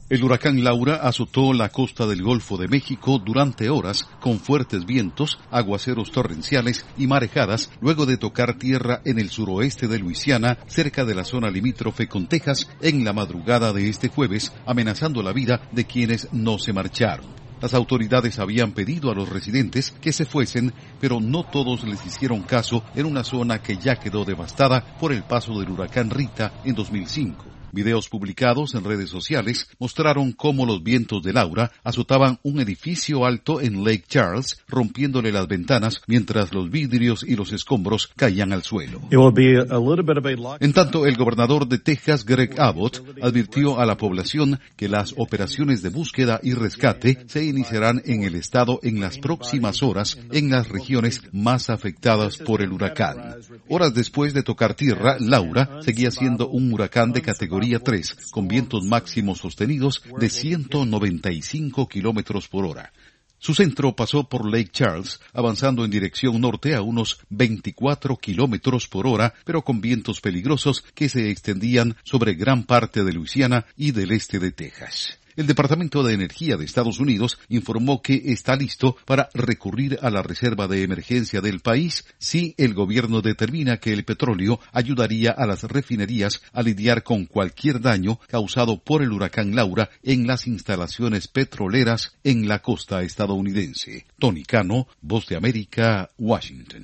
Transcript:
El huracán Laura azotó la costa del Golfo de México durante horas con fuertes vientos, aguaceros torrenciales y marejadas luego de tocar tierra en el suroeste de Luisiana, cerca de la zona limítrofe con Texas, en la madrugada de este jueves, amenazando la vida de quienes no se marcharon. Las autoridades habían pedido a los residentes que se fuesen, pero no todos les hicieron caso en una zona que ya quedó devastada por el paso del huracán Rita en 2005. Videos publicados en redes sociales mostraron cómo los vientos de Laura azotaban un edificio alto en Lake Charles, rompiéndole las ventanas mientras los vidrios y los escombros caían al suelo. En tanto, el gobernador de Texas, Greg Abbott, advirtió a la población que las operaciones de búsqueda y rescate se iniciarán en el estado en las próximas horas en las regiones más afectadas por el huracán. Horas después de tocar tierra, Laura seguía siendo un huracán de categoría 3, con vientos máximos sostenidos de 195 kilómetros por hora. Su centro pasó por Lake Charles, avanzando en dirección norte a unos 24 kilómetros por hora, pero con vientos peligrosos que se extendían sobre gran parte de Luisiana y del este de Texas. El Departamento de Energía de Estados Unidos informó que está listo para recurrir a la reserva de emergencia del país si el gobierno determina que el petróleo ayudaría a las refinerías a lidiar con cualquier daño causado por el huracán Laura en las instalaciones petroleras en la costa estadounidense. Tony Cano, Voz de América, Washington.